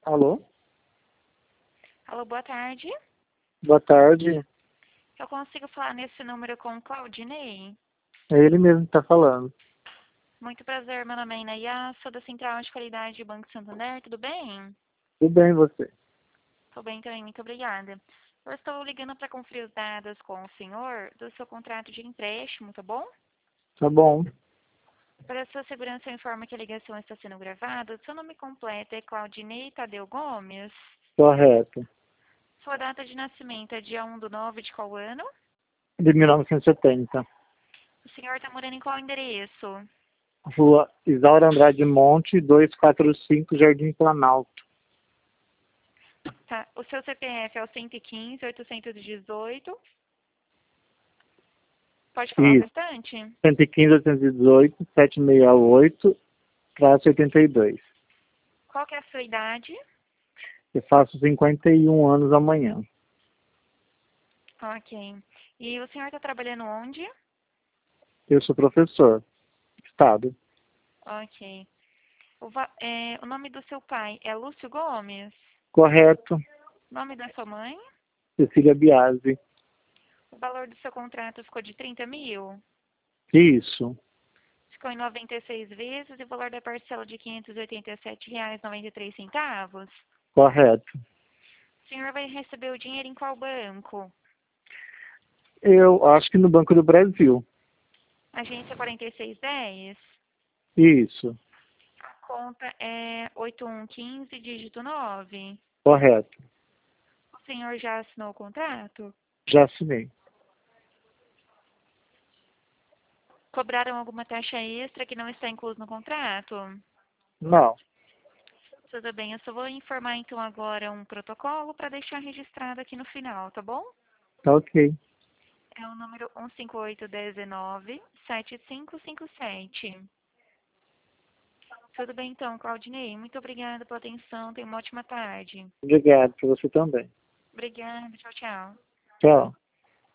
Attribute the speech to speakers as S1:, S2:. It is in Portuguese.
S1: Alô?
S2: Alô, boa tarde.
S1: Boa tarde.
S2: Eu consigo falar nesse número com o Claudinei?
S1: É ele mesmo que está falando.
S2: Muito prazer, meu nome é Inaya, sou da Central de Qualidade do Banco Santander, tudo bem?
S1: Tudo bem, e você?
S2: Estou bem também, muito obrigada. Eu estou ligando para conferir os dados com o senhor do seu contrato de empréstimo, tá bom?
S1: Tá bom.
S2: Para sua segurança, eu informo que a ligação está sendo gravada. Seu nome completo é Claudinei Tadeu Gomes.
S1: Correto.
S2: Sua data de nascimento é dia 1/9 de qual ano?
S1: De 1970.
S2: O senhor está morando em qual endereço?
S1: Rua Isaura Andrade Monte, 245, Jardim Planalto.
S2: Tá. O seu CPF é o 115.818. Pode falar o
S1: Isso.
S2: restante?
S1: 115, 818, 768, traço 82.
S2: Qual que é a sua idade?
S1: Eu faço 51 anos amanhã.
S2: Ok. E o senhor está trabalhando onde?
S1: Eu sou professor. Estado.
S2: Ok. O nome do seu pai é Lúcio Gomes?
S1: Correto.
S2: O nome da sua mãe?
S1: Cecília Biasi.
S2: O valor do seu contrato ficou de 30 mil?
S1: Isso.
S2: Ficou em 96 vezes e o valor da parcela de R$ 587,93.
S1: Correto.
S2: O senhor vai receber o dinheiro em qual banco?
S1: Eu acho que no Banco do Brasil.
S2: Agência 4610?
S1: Isso.
S2: A conta é 8115, dígito 9.
S1: Correto.
S2: O senhor já assinou o contrato?
S1: Já assinei.
S2: Cobraram alguma taxa extra que não está incluso no contrato?
S1: Não.
S2: Tudo bem, eu só vou informar então agora um protocolo para deixar registrado aqui no final, tá bom?
S1: Tá ok.
S2: É o número 15819-7557. Tudo bem então, Claudinei. Muito obrigada pela atenção. Tenha uma ótima tarde.
S1: Obrigado. Para você também.
S2: Obrigada. Tchau, tchau.
S1: Tchau.